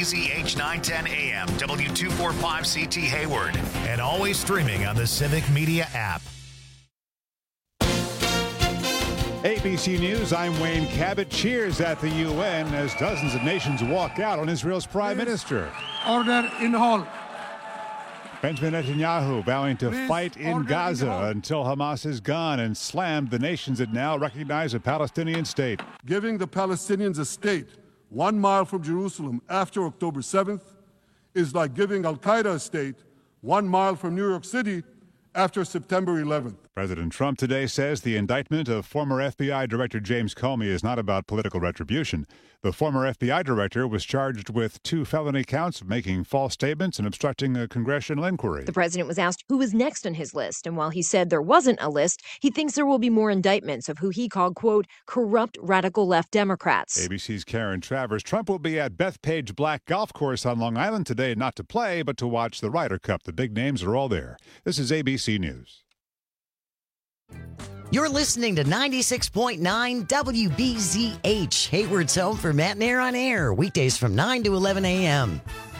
WBZH 910 AM, W245CT Hayward, and always streaming on the Civic Media app. ABC News, I'm Wayne Cabot. Cheers at the UN as dozens of nations walk out on Israel's prime minister. Order in the hall. Benjamin Netanyahu vowing to fight in Gaza hall. until Hamas is gone and slammed the nations that now recognize a Palestinian state. Giving the Palestinians a state 1 mile from Jerusalem after October 7th is like giving Al-Qaeda a state 1 mile from New York City after September 11th. President Trump today says the indictment of former FBI Director James Comey is not about political retribution. The former FBI director was charged with 2 felony counts of making false statements and obstructing a congressional inquiry. The president was asked who was next on his list, and while he said there wasn't a list, he thinks there will be more indictments of who he called, quote, corrupt radical left Democrats. ABC's Karen Travers. Trump will be at Bethpage Black Golf Course on Long Island today, not to play, but to watch the Ryder Cup. The big names are all there. This is ABC News. You're listening to 96.9 WBZH, Hayward's home for Matt and Air on Air, weekdays from 9 to 11 a.m.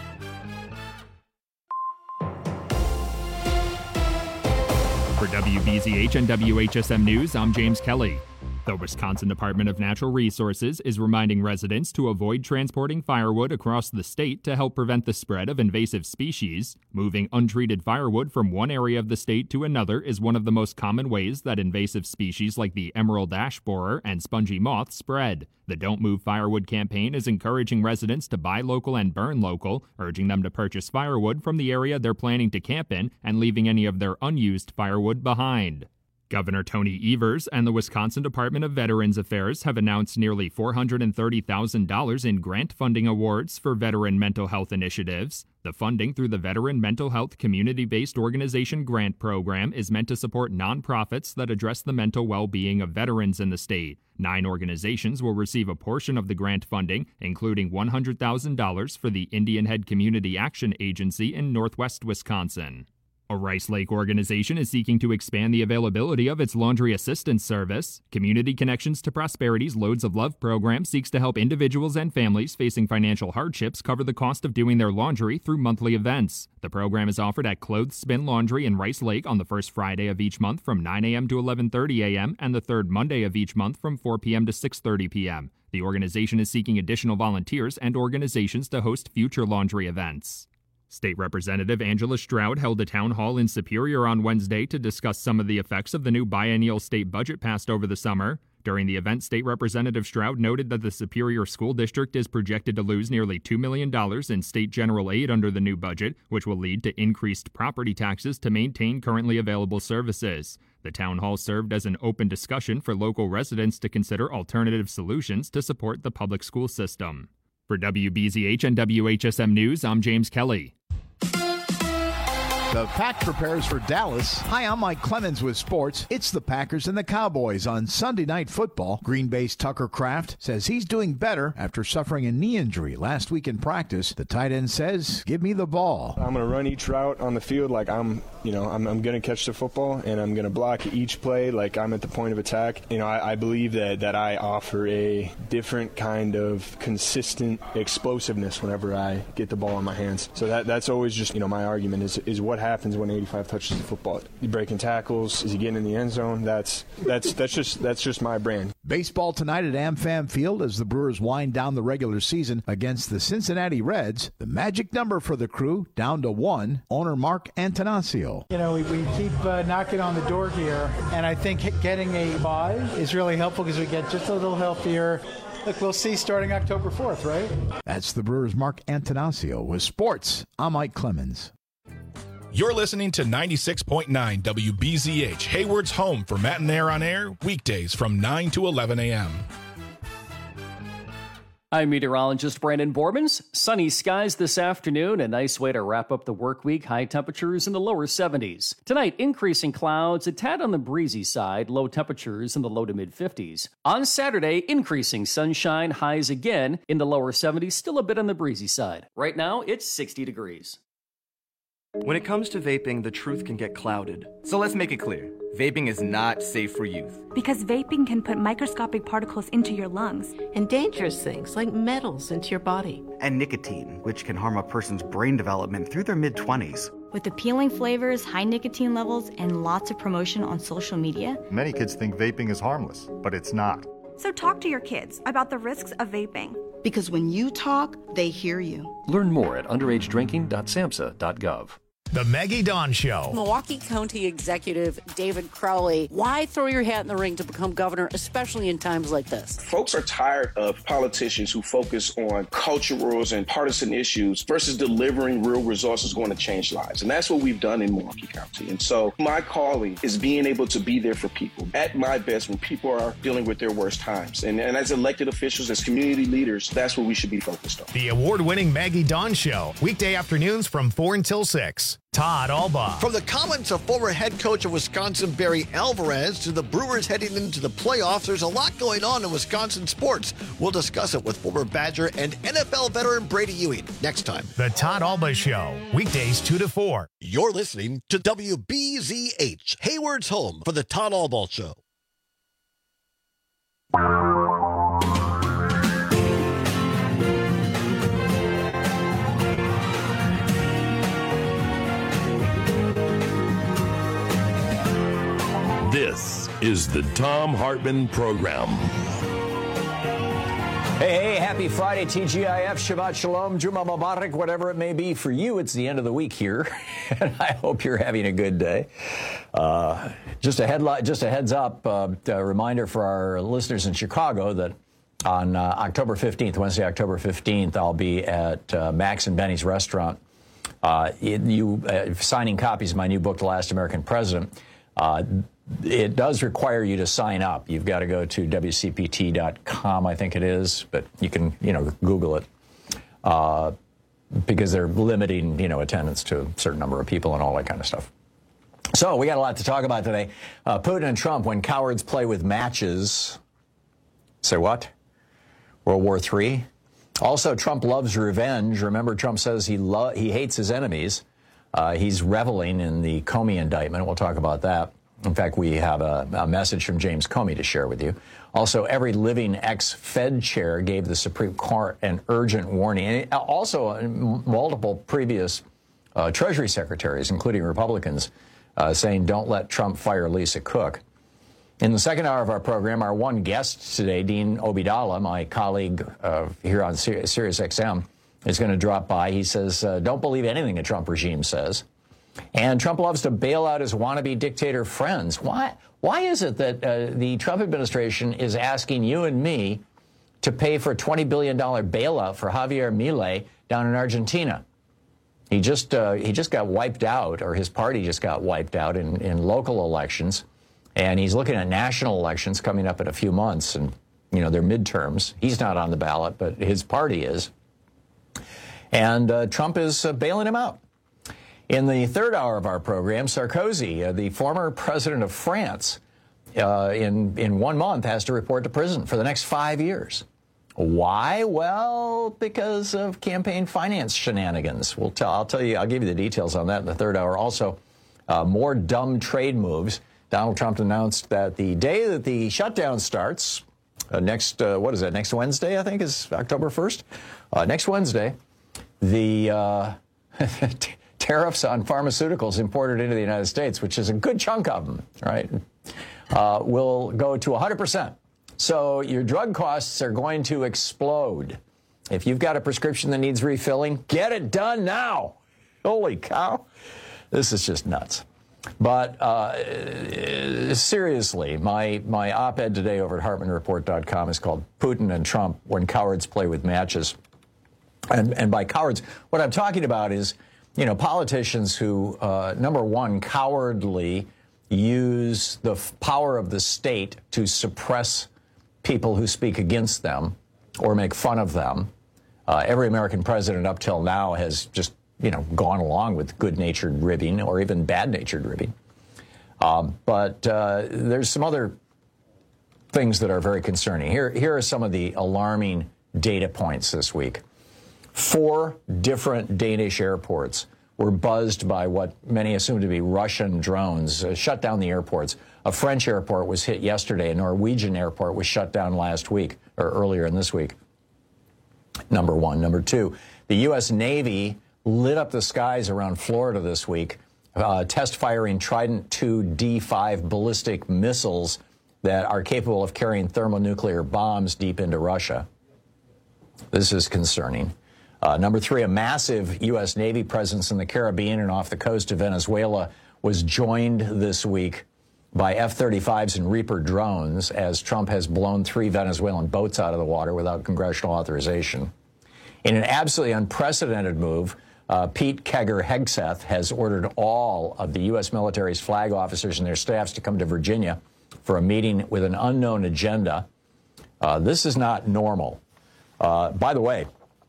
For WBZH and WHSM News, I'm James Kelly. The Wisconsin Department of Natural Resources is reminding residents to avoid transporting firewood across the state to help prevent the spread of invasive species. Moving untreated firewood from one area of the state to another is one of the most common ways that invasive species like the emerald ash borer and spongy moth spread. The Don't Move Firewood campaign is encouraging residents to buy local and burn local, urging them to purchase firewood from the area they're planning to camp in and leaving any of their unused firewood behind. Governor Tony Evers and the Wisconsin Department of Veterans Affairs have announced nearly $430,000 in grant funding awards for veteran mental health initiatives. The funding through the Veteran Mental Health Community-Based Organization Grant Program is meant to support nonprofits that address the mental well-being of veterans in the state. 9 organizations will receive a portion of the grant funding, including $100,000 for the Indian Head Community Action Agency in Northwest Wisconsin. A Rice Lake organization is seeking to expand the availability of its laundry assistance service. Community Connections to Prosperity's Loads of Love program seeks to help individuals and families facing financial hardships cover the cost of doing their laundry through monthly events. The program is offered at Clothespin Laundry in Rice Lake on the first Friday of each month from 9 a.m. to 11:30 a.m. and the third Monday of each month from 4 p.m. to 6:30 p.m. The organization is seeking additional volunteers and organizations to host future laundry events. State Representative Angela Stroud held a town hall in Superior on Wednesday to discuss some of the effects of the new biennial state budget passed over the summer. During the event, State Representative Stroud noted that the Superior School District is projected to lose nearly $2 million in state general aid under the new budget, which will lead to increased property taxes to maintain currently available services. The town hall served as an open discussion for local residents to consider alternative solutions to support the public school system. For WBZH and WHSM News, I'm James Kelly. The Pack prepares for Dallas. Hi, I'm Mike Clemens with sports. It's the Packers and the Cowboys on Sunday Night Football. Green Bay's Tucker Kraft says he's doing better after suffering a knee injury last week in practice. The tight end says, give me the ball. I'm going to run each route on the field like I'm going to catch the football, and I'm going to block each play like I'm at the point of attack. I believe that I offer a different kind of consistent explosiveness whenever I get the ball in my hands. So that's always just, my argument is what happens when 85 touches the football. You breaking tackles? Is he getting in the end zone? That's just my brand. Baseball tonight at AmFam Field as the Brewers wind down the regular season against the Cincinnati Reds. The magic number for the Crew down to 1. Owner Mark Antanasio. We keep knocking on the door here, and I think getting a bye is really helpful because we get just a little healthier. Look, we'll see starting October 4th, right? That's the Brewers' Mark Antanasio. With sports, I'm Mike Clemens. You're listening to 96.9 WBZH, Hayward's home for Matt and Air on Air, weekdays from 9 to 11 a.m. I'm meteorologist Brandon Bormans. Sunny skies this afternoon, a nice way to wrap up the work week. High temperatures in the lower 70s. Tonight, increasing clouds, a tad on the breezy side, low temperatures in the low to mid 50s. On Saturday, increasing sunshine, highs again in the lower 70s, still a bit on the breezy side. Right now, it's 60 degrees. When it comes to vaping, the truth can get clouded. So let's make it clear. Vaping is not safe for youth. Because vaping can put microscopic particles into your lungs. And dangerous things like metals into your body. And nicotine, which can harm a person's brain development through their mid-20s. With appealing flavors, high nicotine levels, and lots of promotion on social media. Many kids think vaping is harmless, but it's not. So talk to your kids about the risks of vaping. Because when you talk, they hear you. Learn more at underagedrinking.samhsa.gov. The Maggie Dawn Show. Milwaukee County Executive David Crowley, why throw your hat in the ring to become governor, especially in times like this? Folks are tired of politicians who focus on culturals and partisan issues versus delivering real resources going to change lives. And that's what we've done in Milwaukee County. And so my calling is being able to be there for people at my best when people are dealing with their worst times. And as elected officials, as community leaders, that's what we should be focused on. The award-winning Maggie Dawn Show, weekday afternoons from 4 until 6. Todd Albaugh. From the comments of former head coach of Wisconsin, Barry Alvarez, to the Brewers heading into the playoffs, there's a lot going on in Wisconsin sports. We'll discuss it with former Badger and NFL veteran Brady Ewing next time. The Todd Albaugh Show, weekdays 2 to 4. You're listening to WBZH, Hayward's home for the Todd Albaugh Show. This is the Thom Hartmann Program. Hey, happy Friday, TGIF, Shabbat Shalom, Juma Mubarak, whatever it may be for you. It's the end of the week here, and I hope you're having a good day. Just a heads up, a reminder for our listeners in Chicago that on October 15th, Wednesday, October 15th, I'll be at Max and Benny's restaurant. Signing copies of my new book, The Last American President. It does require you to sign up. You've got to go to WCPT.com, I think it is, but you can, Google it, because they're limiting, attendance to a certain number of people and all that kind of stuff. So we got a lot to talk about today. Putin and Trump, when cowards play with matches. Say what? World War III. Also, Trump loves revenge. Remember, Trump says he hates his enemies. He's reveling in the Comey indictment. We'll talk about that. In fact, we have a message from James Comey to share with you. Also, every living ex-Fed chair gave the Supreme Court an urgent warning. And also, multiple previous Treasury secretaries, including Republicans, saying don't let Trump fire Lisa Cook. In the second hour of our program, our one guest today, Dean Obeidallah, my colleague here on Sirius XM, is going to drop by. He says, don't believe anything the Trump regime says. And Trump loves to bail out his wannabe dictator friends. Why is it that the Trump administration is asking you and me to pay for a $20 billion bailout for Javier Milei down in Argentina? He just got wiped out, or his party just got wiped out in local elections. And he's looking at national elections coming up in a few months. And, they're midterms. He's not on the ballot, but his party is. And Trump is bailing him out. In the third hour of our program, Sarkozy, the former president of France, in 1 month has to report to prison for the next 5 years. Why? Well, because of campaign finance shenanigans. I'll give you the details on that in the third hour. Also, more dumb trade moves. Donald Trump announced that the day that the shutdown starts, next Wednesday, I think is October 1st. Next Wednesday, the tariffs on pharmaceuticals imported into the United States, which is a good chunk of them, right, will go to 100%. So your drug costs are going to explode. If you've got a prescription that needs refilling, get it done now. Holy cow. This is just nuts. But seriously, my op-ed today over at HartmanReport.com is called Putin and Trump, When Cowards Play with Matches. And by cowards, what I'm talking about is, politicians who, number one, cowardly use the power of the state to suppress people who speak against them or make fun of them. Every American president up till now has just, gone along with good-natured ribbing or even bad-natured ribbing. But there's some other things that are very concerning. Here are some of the alarming data points this week. 4 different Danish airports were buzzed by what many assume to be Russian drones, shut down the airports. A French airport was hit yesterday. A Norwegian airport was shut down last week, or earlier in this week. Number one. Number two, the U.S. Navy lit up the skies around Florida this week, test firing Trident II D5 ballistic missiles that are capable of carrying thermonuclear bombs deep into Russia. This is concerning. Number three, a massive U.S. Navy presence in the Caribbean and off the coast of Venezuela was joined this week by F-35s and Reaper drones as Trump has blown 3 Venezuelan boats out of the water without congressional authorization. In an absolutely unprecedented move, Pete Hegseth has ordered all of the U.S. military's flag officers and their staffs to come to Virginia for a meeting with an unknown agenda. This is not normal. By the way,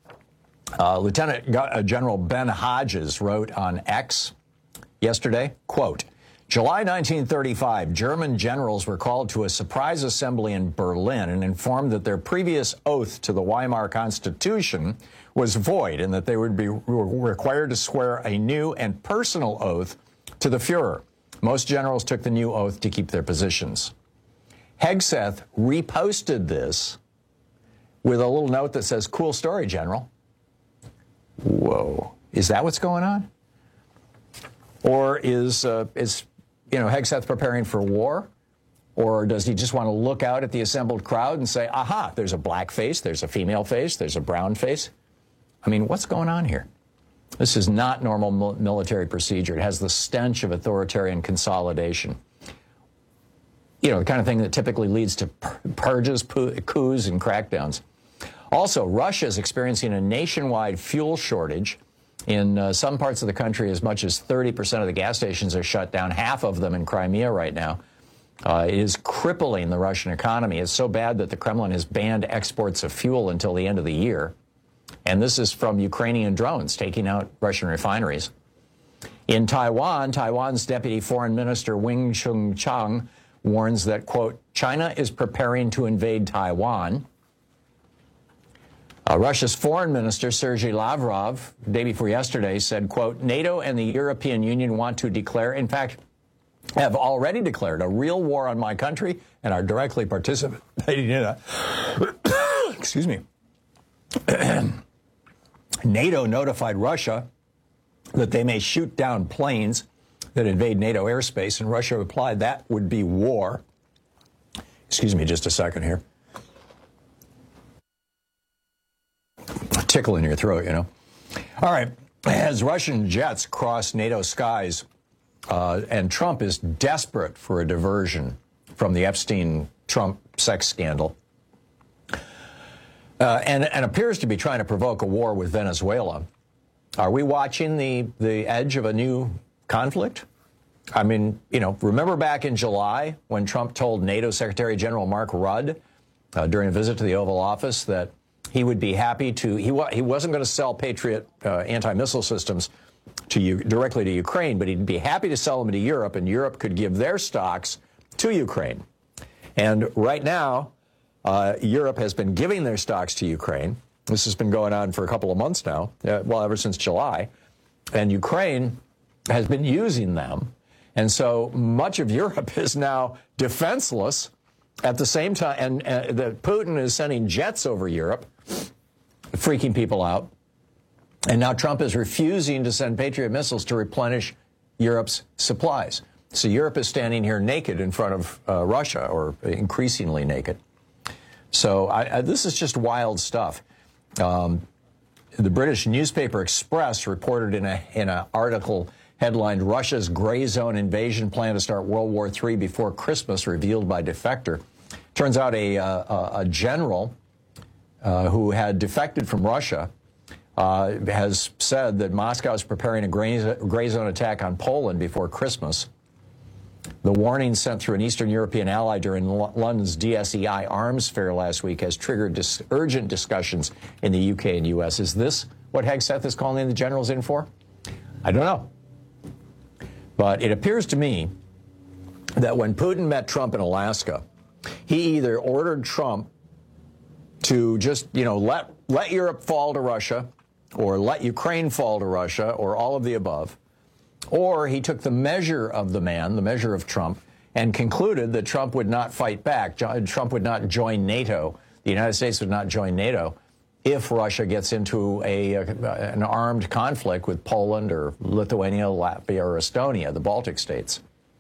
Lieutenant General Ben Hodges wrote on X yesterday, quote, July 1935, German generals were called to a surprise assembly in Berlin and informed that their previous oath to the Weimar Constitution was void and that they would be required to swear a new and personal oath to the Fuhrer. Most generals took the new oath to keep their positions. Hegseth reposted this with a little note that says, cool story, General. Whoa. Is that what's going on? Or is Hegseth preparing for war? Or does he just want to look out at the assembled crowd and say, aha, there's a black face, there's a female face, there's a brown face? I mean, what's going on here? This is not normal military procedure. It has the stench of authoritarian consolidation. You know, the kind of thing that typically leads to purges, coups, and crackdowns. Also, Russia is experiencing a nationwide fuel shortage. In some parts of the country, as much as 30% of the gas stations are shut down, half of them in Crimea right now. It is crippling the Russian economy. It's so bad that the Kremlin has banned exports of fuel until the end of the year. And this is from Ukrainian drones taking out Russian refineries. In Taiwan, Taiwan's Deputy Foreign Minister Wing Chung warns that, quote, China is preparing to invade Taiwan. Russia's Foreign Minister Sergei Lavrov, the day before yesterday, said, quote, NATO and the European Union want to declare, in fact, have already declared a real war on my country and are directly participating in a, excuse me, NATO notified Russia that they may shoot down planes that invade NATO airspace, and Russia replied that would be war. Excuse me just a second here. A tickle in your throat, you know. All right. As Russian jets cross NATO skies, and Trump is desperate for a diversion from the Epstein-Trump sex scandal, and appears to be trying to provoke a war with Venezuela. Are we watching the edge of a new conflict? I mean, you know, remember back in July when Trump told NATO Secretary General Mark Rudd during a visit to the Oval Office that he would be happy to, he wasn't going to sell Patriot anti-missile systems directly to Ukraine, but he'd be happy to sell them to Europe, and Europe could give their stocks to Ukraine. And right now, Europe has been giving their stocks to Ukraine. This has been going on for a couple of months now, well, ever since July. And Ukraine has been using them. And so much of Europe is now defenseless at the same time. And Putin is sending jets over Europe, freaking people out. And now Trump is refusing to send Patriot missiles to replenish Europe's supplies. So Europe is standing here naked in front of Russia, or increasingly naked. So this is just wild stuff. The British newspaper Express reported in an article headlined "Russia's Gray Zone Invasion Plan to Start World War III Before Christmas Revealed by Defector." Turns out a general who had defected from Russia has said that Moscow is preparing a gray zone attack on Poland before Christmas. The warning sent through an Eastern European ally during London's DSEI arms fair last week has triggered urgent discussions in the UK and US. Is this what Hegseth is calling the generals in for? I don't know. But it appears to me that when Putin met Trump in Alaska, he either ordered Trump to just, let Europe fall to Russia, or let Ukraine fall to Russia, or all of the above. Or he took the measure of the man, the measure of Trump, and concluded that Trump would not fight back. Trump would not join NATO. The United States would not join NATO if Russia gets into an armed conflict with Poland or Lithuania, Latvia, or Estonia, the Baltic states.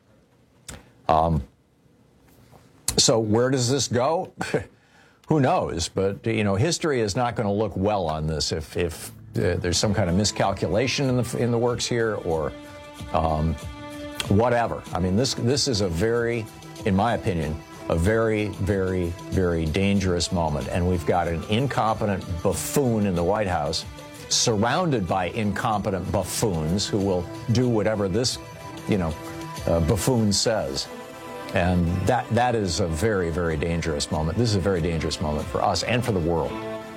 So where does this go? Who knows? But, history is not going to look well on this if there's some kind of miscalculation in the works here or whatever. I mean, this is a very, in my opinion, a very, very, very dangerous moment. And we've got an incompetent buffoon in the White House surrounded by incompetent buffoons who will do whatever this, buffoon says. And that is a very, very dangerous moment. This is a very dangerous moment for us and for the world.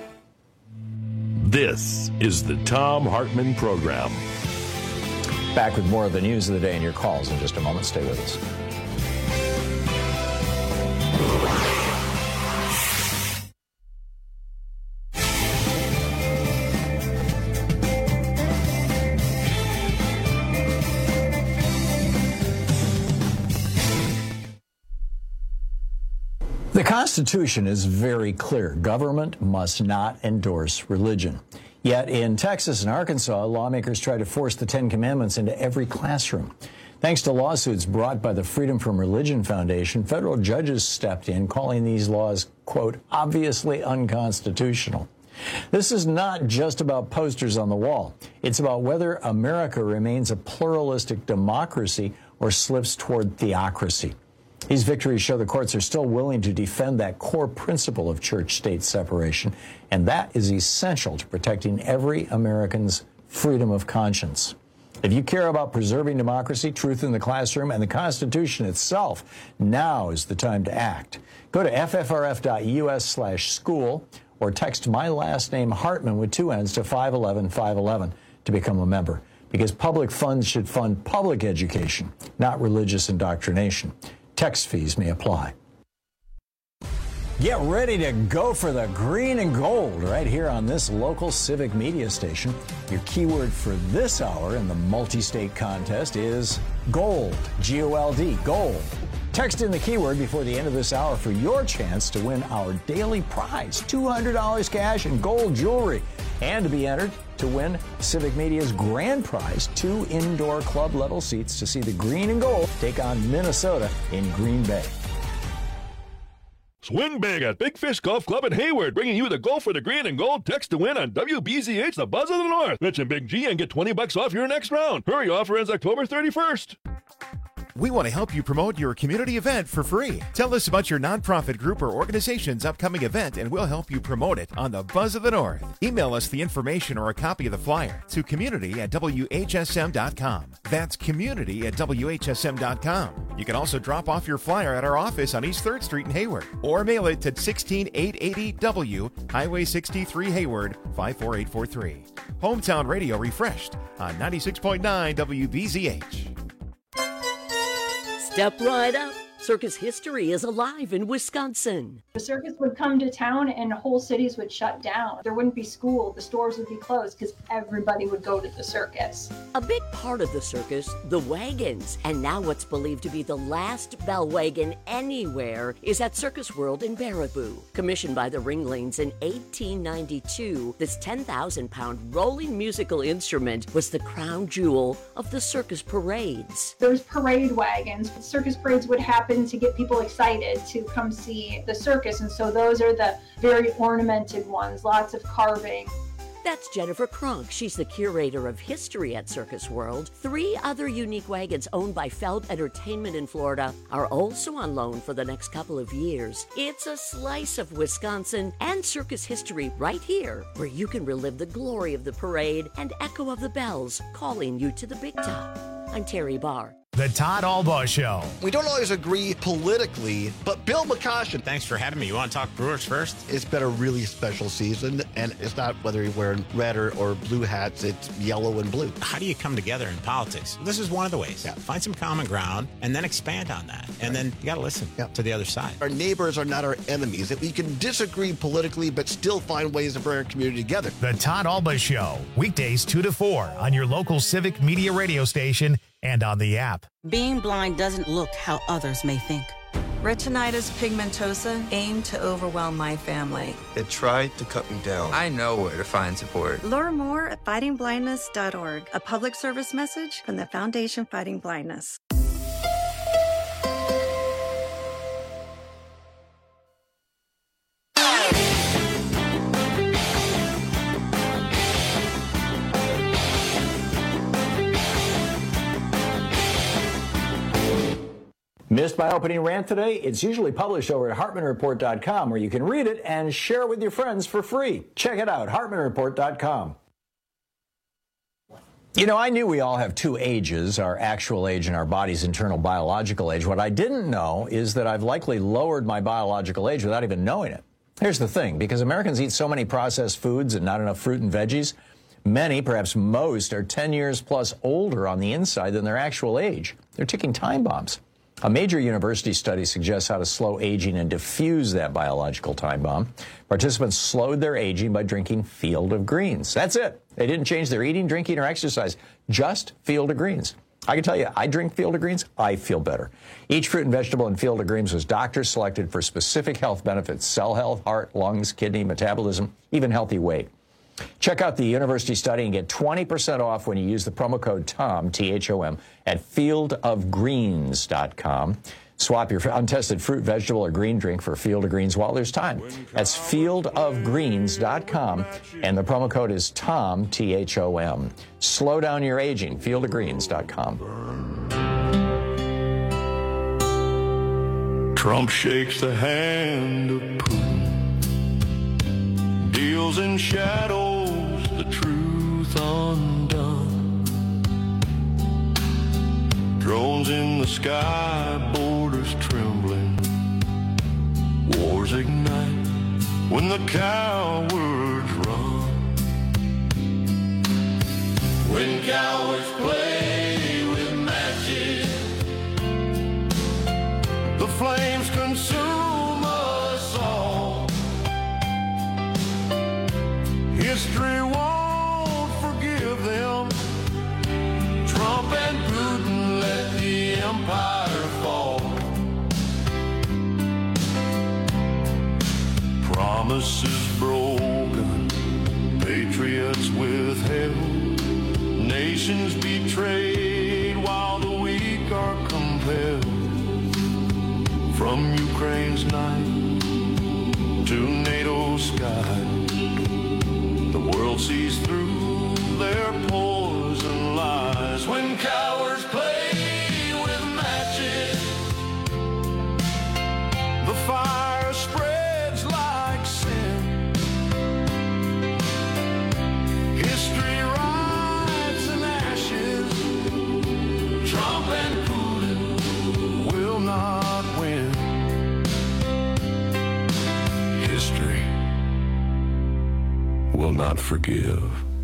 This is the Thom Hartmann Program. Back with more of the news of the day and your calls in just a moment. Stay with us. The Constitution is very clear. Government must not endorse religion. Yet in Texas and Arkansas, lawmakers try to force the Ten Commandments into every classroom. Thanks to lawsuits brought by the Freedom from Religion Foundation, federal judges stepped in, calling these laws, quote, obviously unconstitutional. This is not just about posters on the wall. It's about whether America remains a pluralistic democracy or slips toward theocracy. These victories show the courts are still willing to defend that core principle of church-state separation, and that is essential to protecting every American's freedom of conscience. If you care about preserving democracy, truth in the classroom, and the Constitution itself, now is the time to act. Go to ffrf.us/school or text my last name Hartmann with 2 N's to 511-511 to become a member, because public funds should fund public education, not religious indoctrination. Text fees may apply. Get ready to go for the green and gold right here on this local civic media station. Your keyword for this hour in the multi-state contest is gold, G-O-L-D, gold. Text in the keyword before the end of this hour for your chance to win our daily prize, $200 cash and gold jewelry, and to be entered to win Civic Media's grand prize, 2 indoor club level seats to see the green and gold take on Minnesota in Green Bay. Swing big at Big Fish Golf Club in Hayward, bringing you the Golf for the Green and Gold text to win on WBZH, the Buzz of the North. Mention Big G and get $20 off your next round. Hurry, offer ends October 31st. We want to help you promote your community event for free. Tell us about your nonprofit group or organization's upcoming event and we'll help you promote it on the Buzz of the North. Email us the information or a copy of the flyer to community@WHSM.com. That's community@WHSM.com. You can also drop off your flyer at our office on East 3rd Street in Hayward or mail it to 16880 W, Highway 63 Hayward, 54843. Hometown Radio refreshed on 96.9 WBZH. Step right up. Circus history is alive in Wisconsin. The circus would come to town and whole cities would shut down. There wouldn't be school, the stores would be closed because everybody would go to the circus. A big part of the circus, the wagons. And now what's believed to be the last bell wagon anywhere is at Circus World in Baraboo. Commissioned by the Ringlings in 1892, this 10,000-pound rolling musical instrument was the crown jewel of the circus parades. There's parade wagons. Circus parades would happen to get people excited to come see the circus, and so those are the very ornamented ones, lots of carving. That's Jennifer Kronk. She's the curator of history at Circus World. 3 other unique wagons owned by Feld Entertainment in Florida are also on loan for the next couple of years. It's a slice of Wisconsin and circus history right here, where you can relive the glory of the parade and echo of the bells calling you to the big top. I'm Terry Barr. The Todd Albaugh Show. We don't always agree politically, but Bill McCoshen. Thanks for having me. You want to talk Brewers first? It's been a really special season, and it's not whether you're wearing red or blue hats, it's yellow and blue. How do you come together in politics? This is one of the ways. Yeah. Find some common ground and then expand on that. And then you got to listen to the other side. Our neighbors are not our enemies. That we can disagree politically, but still find ways to bring our community together. The Todd Albaugh Show, weekdays 2 to 4 on your local Civic Media radio station and on the app. Being blind doesn't look how others may think. Retinitis pigmentosa aimed to overwhelm my family. It tried to cut me down. I know where to find support. Learn more at fightingblindness.org, a public service message from the Foundation Fighting Blindness. Missed my opening rant today? It's usually published over at HartmanReport.com, where you can read it and share it with your friends for free. Check it out, HartmanReport.com. You know, I knew we all have two ages, our actual age and our body's internal biological age. What I didn't know is that I've likely lowered my biological age without even knowing it. Here's the thing, because Americans eat so many processed foods and not enough fruit and veggies, many, perhaps most, are 10 years plus older on the inside than their actual age. They're ticking time bombs. A major university study suggests how to slow aging and diffuse that biological time bomb. Participants slowed their aging by drinking Field of Greens. That's it. They didn't change their eating, drinking, or exercise. Just Field of Greens. I can tell you, I drink Field of Greens, I feel better. Each fruit and vegetable in Field of Greens was doctor selected for specific health benefits: cell health, heart, lungs, kidney, metabolism, even healthy weight. Check out the university study and get 20% off when you use the promo code TOM, T-H-O-M, at fieldofgreens.com. Swap your untested fruit, vegetable, or green drink for Field of Greens while there's time. That's fieldofgreens.com, and the promo code is TOM, T-H-O-M. Slow down your aging, fieldofgreens.com. Trump shakes the hand of Putin, deals in shadows, the truth undone. Drones in the sky, borders trembling. Wars ignite when the cowards run. When cowards play with matches, the flames consume us all. History won't forgive them. Trump and Putin let the empire fall. Promises broken, patriots withheld, nations betrayed while the weak are compelled. From Ukraine's night to NATO's sky, the world sees through their poison lies. When cowards play with matches, the fire spreads like sin. History writes in ashes. Trump and Putin will not win. History will not forgive.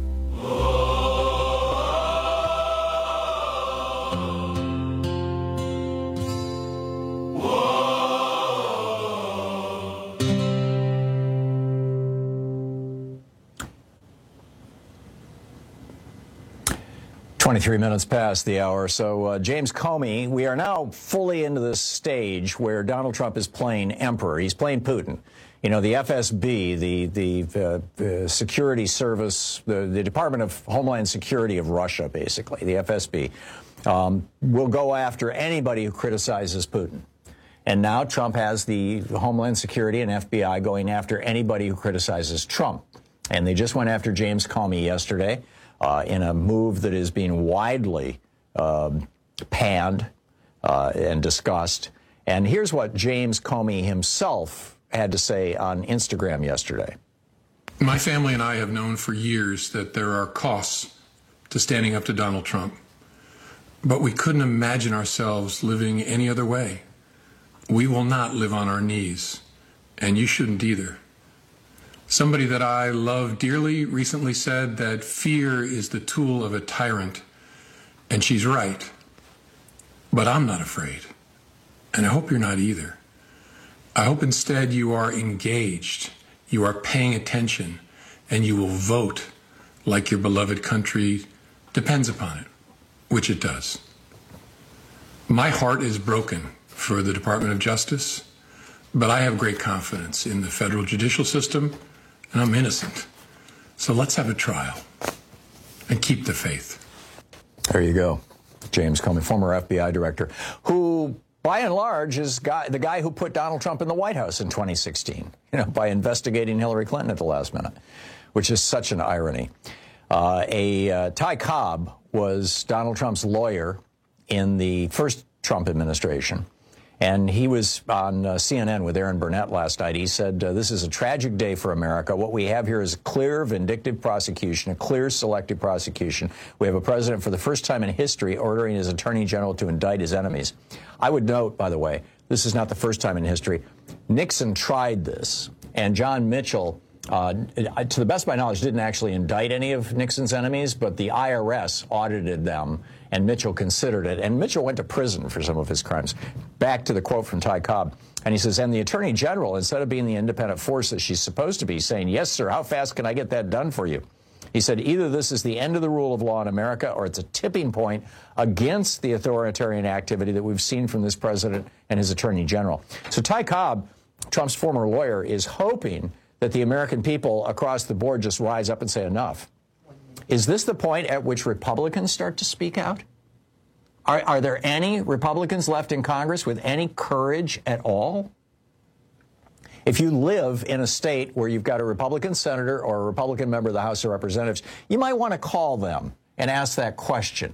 23 minutes past the hour. So James Comey, we are now fully into this stage where Donald Trump is playing emperor. He's playing Putin. You know, the FSB, the security service, the Department of Homeland Security of Russia, basically, the FSB, will go after anybody who criticizes Putin. And now Trump has the Homeland Security and FBI going after anybody who criticizes Trump. And they just went after James Comey yesterday in a move that is being widely panned and discussed. And here's what James Comey himself had to say on Instagram yesterday. My family and I have known for years that there are costs to standing up to Donald Trump. but we couldn't imagine ourselves living any other way. We will not live on our knees, and you shouldn't either. Somebody that I love dearly recently said that fear is the tool of a tyrant, and she's right. But I'm not afraid, and I hope you're not either. I hope instead you are engaged, you are paying attention, and you will vote like your beloved country depends upon it, which it does. My heart is broken for the Department of Justice, but I have great confidence in the federal judicial system, and I'm innocent. So let's have a trial and keep the faith. There you go. James Comey, former FBI director, who by and large is the guy who put Donald Trump in the White House in 2016, by investigating Hillary Clinton at the last minute, which is such an irony. Ty Cobb was Donald Trump's lawyer in the first Trump administration. And he was on CNN with Aaron Burnett last night. He said, this is a tragic day for America. What we have here is a clear vindictive prosecution, a clear selective prosecution. We have a president for the first time in history ordering his attorney general to indict his enemies. I would note, by the way, this is not the first time in history. Nixon tried this, and John Mitchell, to the best of my knowledge, didn't actually indict any of Nixon's enemies, but the IRS audited them, and Mitchell considered it. And Mitchell went to prison for some of his crimes. Back to the quote from Ty Cobb. And he says, and the attorney general, instead of being the independent force that she's supposed to be, saying, yes, sir, how fast can I get that done for you? He said, either this is the end of the rule of law in America, or it's a tipping point against the authoritarian activity that we've seen from this president and his attorney general. So Ty Cobb, Trump's former lawyer, is hoping that the American people across the board just rise up and say enough. Is this the point at which Republicans start to speak out? Are there any Republicans left in Congress with any courage at all? If you live in a state where you've got a Republican senator or a Republican member of the House of Representatives, you might want to call them and ask that question.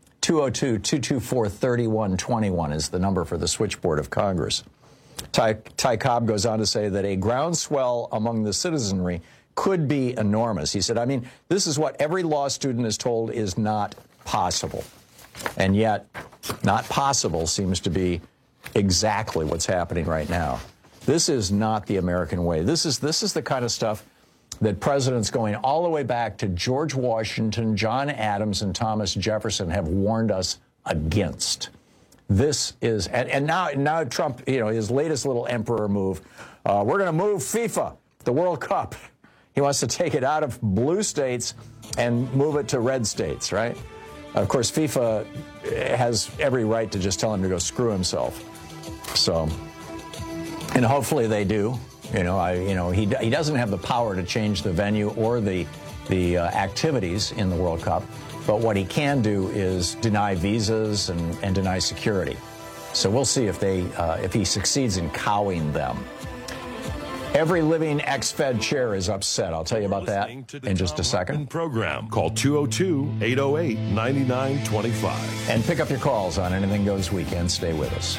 202-224-3121 is the number for the switchboard of Congress. Ty Cobb goes on to say that a groundswell among the citizenry could be enormous. He said, I mean, this is what every law student is told is not possible. And yet, not possible seems to be exactly what's happening right now. This is not the American way. This is the kind of stuff that presidents going all the way back to George Washington, John Adams, and Thomas Jefferson have warned us against. This is, and now Trump, his latest little emperor move, we're going to move FIFA, the World Cup. He wants to take it out of blue states and move it to red states, right? Of course, FIFA has every right to just tell him to go screw himself. So, and hopefully they do. He doesn't have the power to change the venue or the activities in the World Cup. But what he can do is deny visas and deny security. So we'll see if he succeeds in cowing them. Every living ex-Fed chair is upset. I'll tell you about that in just a second. Program. Call 202-808-9925. And pick up your calls on Anything Goes Weekend. Stay with us.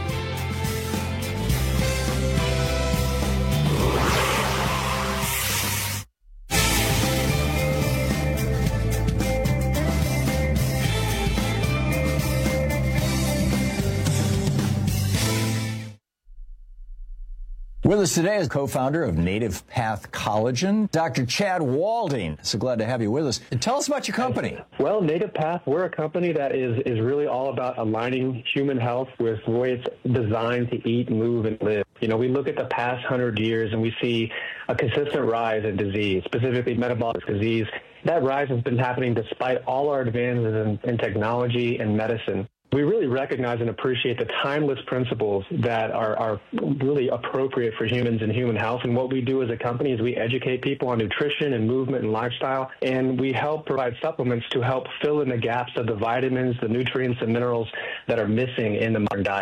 With us today is co-founder of Native Path Collagen, Dr. Chad Walding. So glad to have you with us. And tell us about your company. Well, Native Path, we're a company that is really all about aligning human health with the way it's designed to eat, move, and live. We look at the past 100 years and we see a consistent rise in disease, specifically metabolic disease. That rise has been happening despite all our advances in technology and medicine. We really recognize and appreciate the timeless principles that are really appropriate for humans and human health. And what we do as a company is we educate people on nutrition and movement and lifestyle, and we help provide supplements to help fill in the gaps of the vitamins, the nutrients, and minerals that are missing in the modern diet.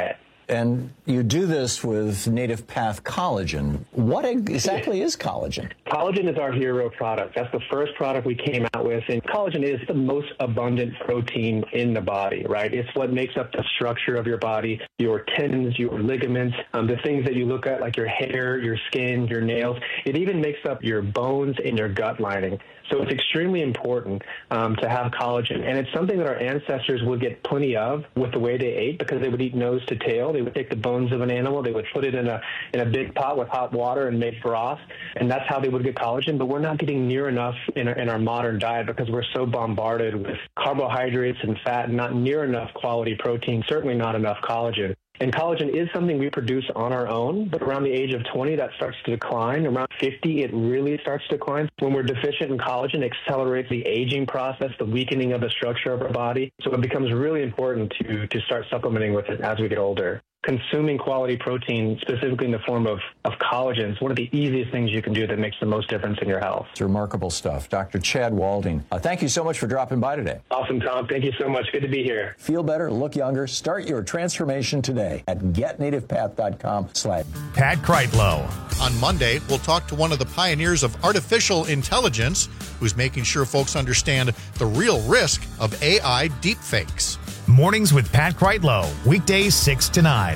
And you do this with Native Path Collagen. What exactly is collagen? Collagen is our hero product. That's the first product we came out with. And collagen is the most abundant protein in the body, right? It's what makes up the structure of your body, your tendons, your ligaments, the things that you look at like your hair, your skin, your nails. It even makes up your bones and your gut lining. So it's extremely important to have collagen. And it's something that our ancestors would get plenty of with the way they ate, because they would eat nose to tail. They would take the bones of an animal, they would put it in a big pot with hot water and make broth, and that's how they would get collagen. But we're not getting near enough in our modern diet because we're so bombarded with carbohydrates and fat, and not near enough quality protein, certainly not enough collagen. And collagen is something we produce on our own, but around the age of 20, that starts to decline. Around 50, it really starts to decline. When we're deficient in collagen, it accelerates the aging process, the weakening of the structure of our body. So it becomes really important to start supplementing with it as we get older. Consuming quality protein, specifically in the form of collagen, is one of the easiest things you can do that makes the most difference in your health. It's remarkable stuff. Dr. Chad Walding, thank you so much for dropping by today. Awesome, Tom. Thank you so much. Good to be here. Feel better, look younger. Start your transformation today at getnativepath.com/. Pat Kreitlow. On Monday, we'll talk to one of the pioneers of artificial intelligence who's making sure folks understand the real risk of AI deepfakes. Mornings with Pat Kreitlow, weekdays 6 to 9.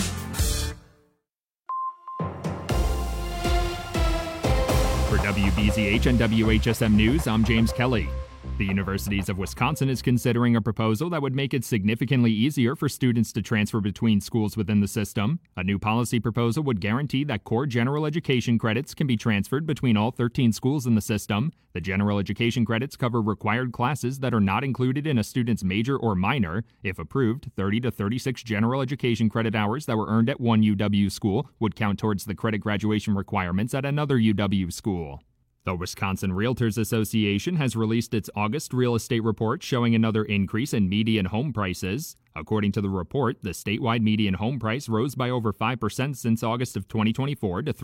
For WBZH and WHSM News, I'm James Kelly. The University of Wisconsin is considering a proposal that would make it significantly easier for students to transfer between schools within the system. A new policy proposal would guarantee that core general education credits can be transferred between all 13 schools in the system. The general education credits cover required classes that are not included in a student's major or minor. If approved, 30 to 36 general education credit hours that were earned at one UW school would count towards the credit graduation requirements at another UW school. The Wisconsin Realtors Association has released its August real estate report showing another increase in median home prices. According to the report, the statewide median home price rose by over 5% since August of 2024 to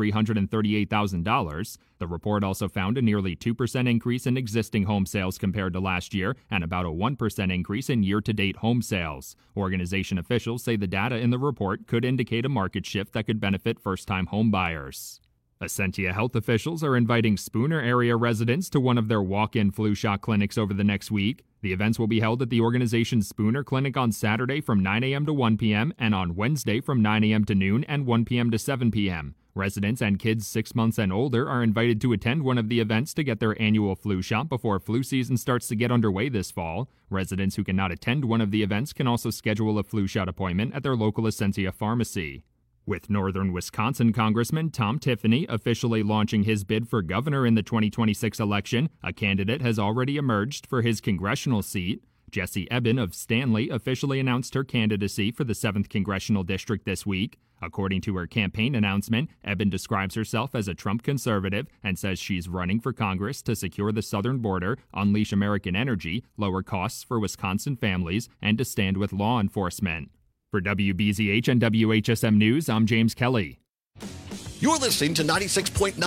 $338,000. The report also found a nearly 2% increase in existing home sales compared to last year and about a 1% increase in year-to-date home sales. Organization officials say the data in the report could indicate a market shift that could benefit first-time home buyers. Essentia health officials are inviting Spooner area residents to one of their walk-in flu shot clinics over the next week. The events will be held at the organization's Spooner Clinic on Saturday from 9 a.m. to 1 p.m. and on Wednesday from 9 a.m. to noon and 1 p.m. to 7 p.m. Residents and kids 6 months and older are invited to attend one of the events to get their annual flu shot before flu season starts to get underway this fall. Residents who cannot attend one of the events can also schedule a flu shot appointment at their local Essentia pharmacy. With Northern Wisconsin Congressman Tom Tiffany officially launching his bid for governor in the 2026 election, a candidate has already emerged for his congressional seat. Jessie Eben of Stanley officially announced her candidacy for the 7th Congressional District this week. According to her campaign announcement, Eben describes herself as a Trump conservative and says she's running for Congress to secure the southern border, unleash American energy, lower costs for Wisconsin families, and to stand with law enforcement. For WBZH and WHSM News, I'm James Kelly. You're listening to 96.9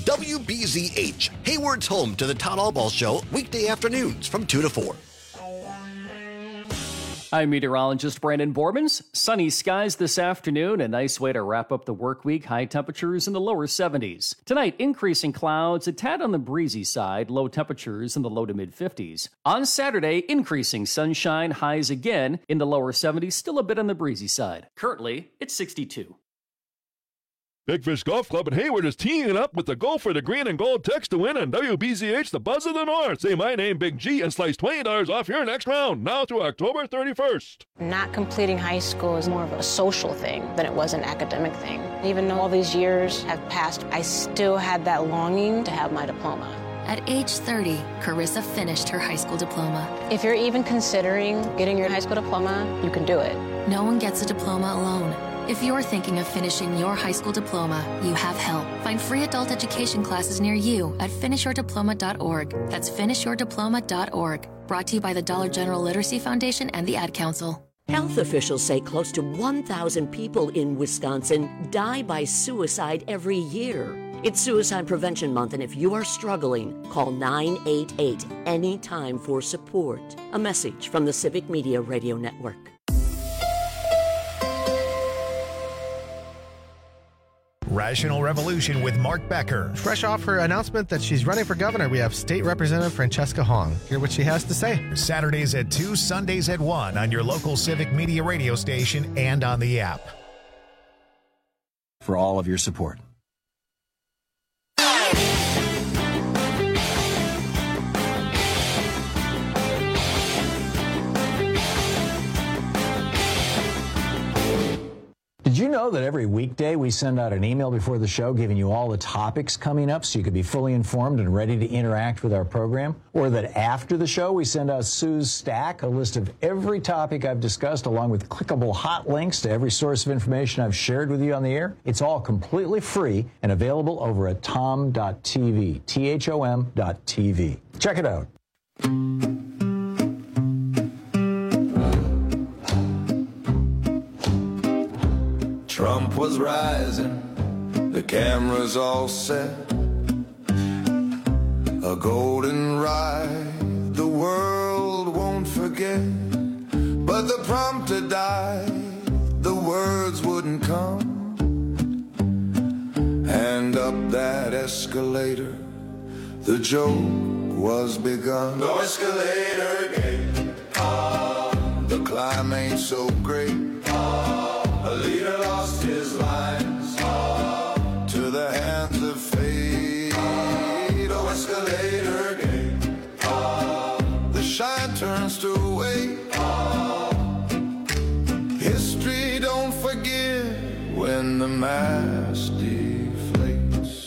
WBZH, Hayward's home to the Todd Allball Show, weekday afternoons from 2 to 4. I'm meteorologist Brandon Bormans. Sunny skies this afternoon, a nice way to wrap up the work week. High temperatures in the lower 70s. Tonight, increasing clouds, a tad on the breezy side, low temperatures in the low to mid 50s. On Saturday, increasing sunshine, highs again in the lower 70s, still a bit on the breezy side. Currently, it's 62. Big Fish Golf Club in Hayward is teeing it up with the Go for the Green and Gold text to win on WBZH, the Buzz of the North. Say my name, Big G, and slice $20 off your next round, now through October 31st. Not completing high school is more of a social thing than it was an academic thing. Even though all these years have passed, I still had that longing to have my diploma. At age 30, Carissa finished her high school diploma. If you're even considering getting your high school diploma, you can do it. No one gets a diploma alone. If you're thinking of finishing your high school diploma, you have help. Find free adult education classes near you at finishyourdiploma.org. That's finishyourdiploma.org. Brought to you by the Dollar General Literacy Foundation and the Ad Council. Health officials say close to 1,000 people in Wisconsin die by suicide every year. It's Suicide Prevention Month, and if you are struggling, call 988 anytime for support. A message from the Civic Media Radio Network. Rational Revolution with Mark Becker. Fresh off her announcement that she's running for governor, we have State Representative Francesca Hong. Hear what she has to say. Saturdays at 2, Sundays at 1 on your local Civic Media radio station and on the app. For all of your support. Did you know that every weekday we send out an email before the show giving you all the topics coming up so you could be fully informed and ready to interact with our program? Or that after the show we send out Sue's Stack, a list of every topic I've discussed along with clickable hot links to every source of information I've shared with you on the air? It's all completely free and available over at tom.tv, THOM.tv. Check it out. Trump was rising, the cameras all set. A golden ride the world won't forget. But the prompter died, the words wouldn't come. And up that escalator, the joke was begun. No escalator gate, the climb ain't so great. A leader lost his lines to the hands of fate. Oh, escalator gate, the shine turns to weight. History don't forgive when the mask deflates.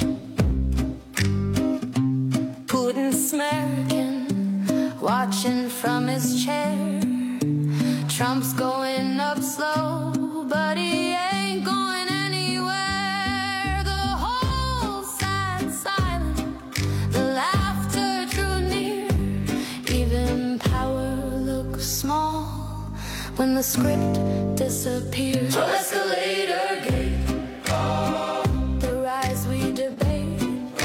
Putin smirking, watching from his chair. Trump's going up slow, but he ain't going anywhere. The whole side silent, the laughter drew near. Even power looks small when the script disappears. So escalator gate, the rise we debate.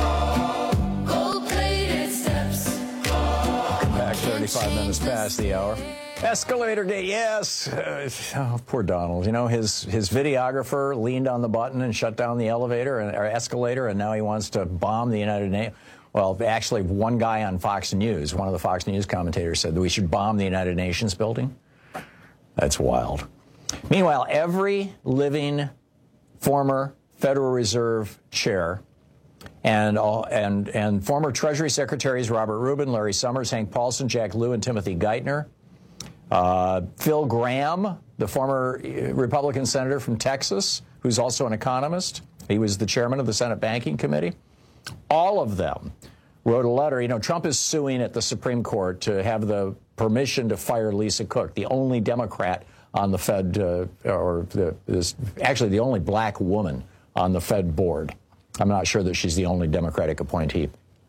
Gold-plated steps. Back 35 minutes past the hour. Escalator gate, yes. Oh, poor Donald. You know, his videographer leaned on the button and shut down the elevator or escalator, and now he wants to bomb the United Nations. Well, actually, one guy on Fox News, one of the Fox News commentators, said that we should bomb the United Nations building. That's wild. Meanwhile, every living former Federal Reserve chair and former Treasury Secretaries Robert Rubin, Larry Summers, Hank Paulson, Jack Lew, and Timothy Geithner, Phil Gramm, the former Republican senator from Texas, who's also an economist. He was the chairman of the Senate Banking Committee. All of them wrote a letter. You know, Trump is suing at the Supreme Court to have the permission to fire Lisa Cook, the only Democrat on the Fed, actually the only black woman on the Fed board. I'm not sure that she's the only Democratic appointee.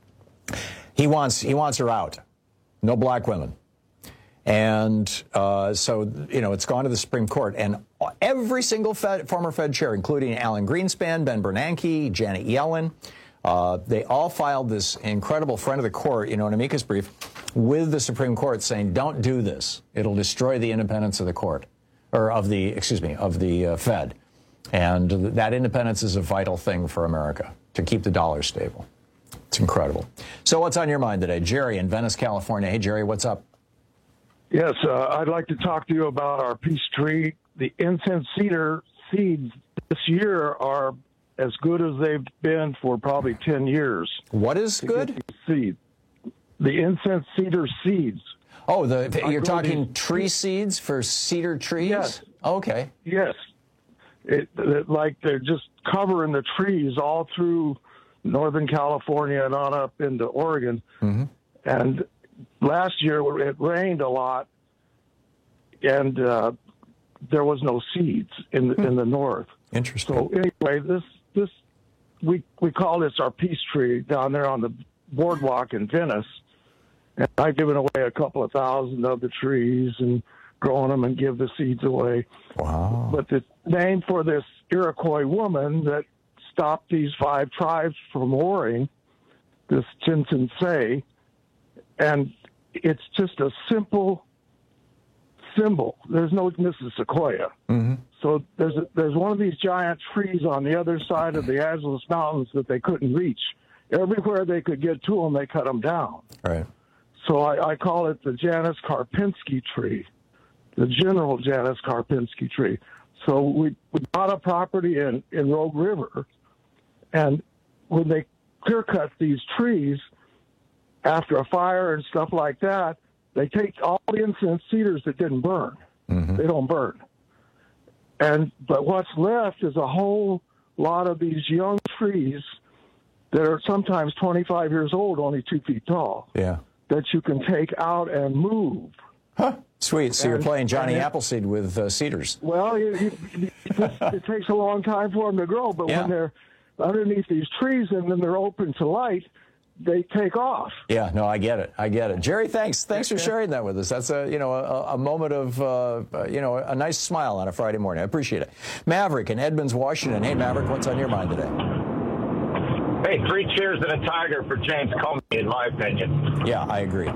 He wants her out. No black women. And so, you know, it's gone to the Supreme Court. And every single former Fed chair, including Alan Greenspan, Ben Bernanke, Janet Yellen, they all filed this incredible friend of the court, you know, an amicus brief with the Supreme Court saying, don't do this. It'll destroy the independence of the court, or of the Fed. And that independence is a vital thing for America, to keep the dollar stable. It's incredible. So what's on your mind today? Jerry in Venice, California. Hey, Jerry, what's up? Yes, I'd like to talk to you about our peace tree. The incense cedar seeds this year are as good as they've been for probably 10 years. What is good? Seeds. The incense cedar seeds. Oh, you're talking tree seeds for cedar trees? Yes. Okay. Yes. Like they're just covering the trees all through Northern California and on up into Oregon. Mm-hmm. And last year it rained a lot, and there was no seeds in the north. Interesting. So anyway, this we call this our peace tree down there on the boardwalk in Venice, and I've given away a couple of thousand of the trees and grown them and give the seeds away. Wow! But the name for this Iroquois woman that stopped these 5 tribes from warring, this Chinsensei. And it's just a simple symbol. There's no Mrs. Sequoia. Mm-hmm. So there's one of these giant trees on the other side of the Atlas Mountains that they couldn't reach. Everywhere they could get to them, they cut them down. Right. So I call it the Janus Karpinski tree, the General Janus Karpinski tree. So we bought a property in Rogue River, and when they clear cut these trees after a fire and stuff like that, they take all the incense cedars that didn't burn. Mm-hmm. They don't burn. But what's left is a whole lot of these young trees that are sometimes 25 years old, only 2 feet tall. Yeah. That you can take out and move. Huh. Sweet. So you're playing Johnny Appleseed with cedars. Well, it takes a long time for them to grow, but when they're underneath these trees and then they're open to light, they take off. Yeah, no, I get it. Jerry, thanks for sharing that with us. That's a moment of a nice smile on a Friday morning. I appreciate it. Maverick in Edmonds, Washington. Hey, Maverick, what's on your mind today? Hey, 3 cheers and a tiger for James Comey, in my opinion. Yeah, I agree.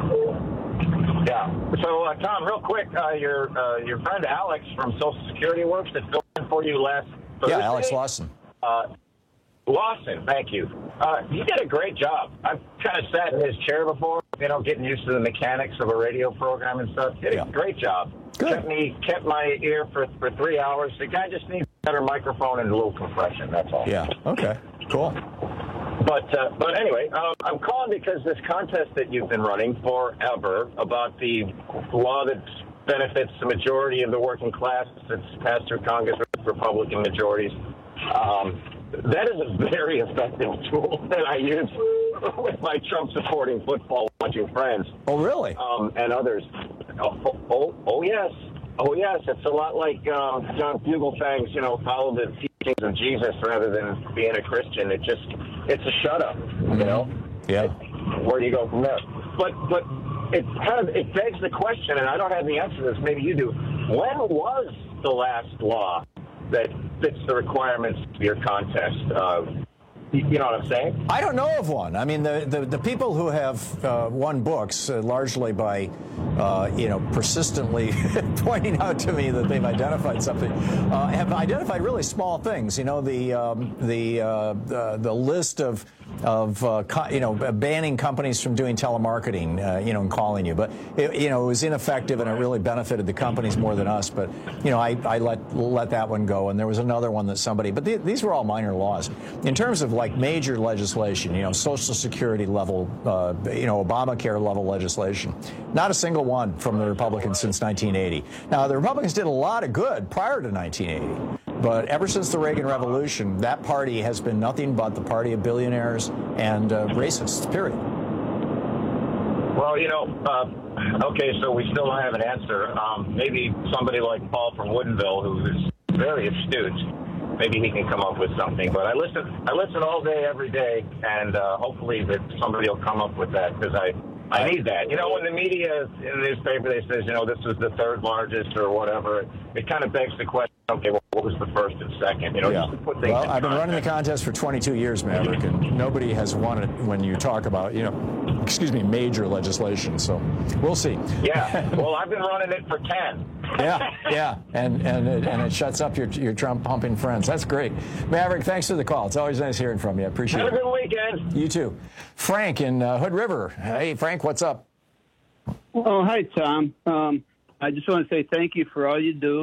Yeah. So, Tom, real quick, your friend Alex from Social Security Works that filled in for you last Thursday. Yeah, Alex Lawson. Lawson, thank you. He did a great job. I've kind of sat in his chair before, getting used to the mechanics of a radio program and stuff. Did a great job. Good. Kept my ear for 3 hours. The guy just needs a better microphone and a little compression, that's all. Yeah, okay, cool. But anyway, I'm calling because this contest that you've been running forever about the law that benefits the majority of the working class that's passed through Congress with Republican majorities, that is a very effective tool that I use with my Trump-supporting football-watching friends. Oh, really? And others. Oh, yes. Oh, yes. It's a lot like John Fugelsang's, follow the teachings of Jesus rather than being a Christian. It's a shut-up, Yeah. Where do you go from there? But it begs the question, and I don't have the answer to this. Maybe you do. When was the last law that fits the requirements of your contest? You know what I'm saying? I don't know of one. I mean, the people who have won books, largely by, persistently pointing out to me that they've identified something, have identified really small things. The list of banning companies from doing telemarketing, and calling you. But, it was ineffective and it really benefited the companies more than us. But, I let that one go. And there was another one that somebody, but these were all minor laws. In terms of like major legislation, Social Security level, Obamacare level legislation, not a single one from the Republicans since 1980. Now, the Republicans did a lot of good prior to 1980. But ever since the Reagan Revolution, that party has been nothing but the party of billionaires and racists, period. Well, okay, so we still don't have an answer. Maybe somebody like Paul from Woodinville, who is very astute, maybe he can come up with something. But I listen all day, every day, and hopefully that somebody will come up with that, because I need that. When the media in the newspaper, they says, this was the third largest or whatever, it kind of begs the question, okay, well, what was the first and second? Just to put things I've been running the contest for 22 years, Maverick, and nobody has won it when you talk about, major legislation. So we'll see. Yeah. Well, I've been running it for 10. Yeah. And it shuts up your Trump pumping friends. That's great. Maverick, thanks for the call. It's always nice hearing from you. I appreciate it. Have a good weekend. You too. Frank in Hood River. Hey, Frank, what's up? Oh, hi, Tom. I just want to say thank you for all you do.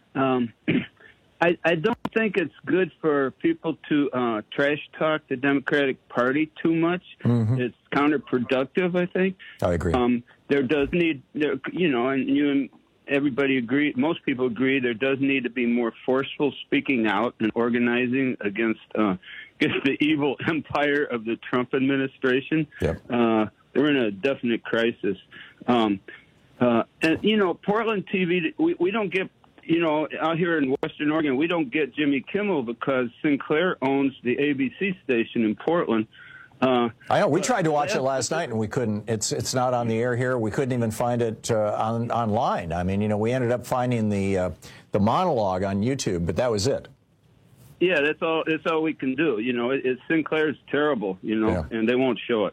I don't think it's good for people to trash talk the Democratic Party too much. Mm-hmm. It's counterproductive, I think. I agree. There does need, and you and everybody agree, most people agree, there does need to be more forceful speaking out and organizing against the evil empire of the Trump administration. Yep. They're in a definite crisis. And, Portland TV, we don't get, out here in Western Oregon, we don't get Jimmy Kimmel because Sinclair owns the ABC station in Portland. I know. We tried to watch it last night and we couldn't. It's not on the air here. We couldn't even find it online. I mean, we ended up finding the monologue on YouTube, but that was it. Yeah, that's all we can do. Sinclair's terrible, and they won't show it.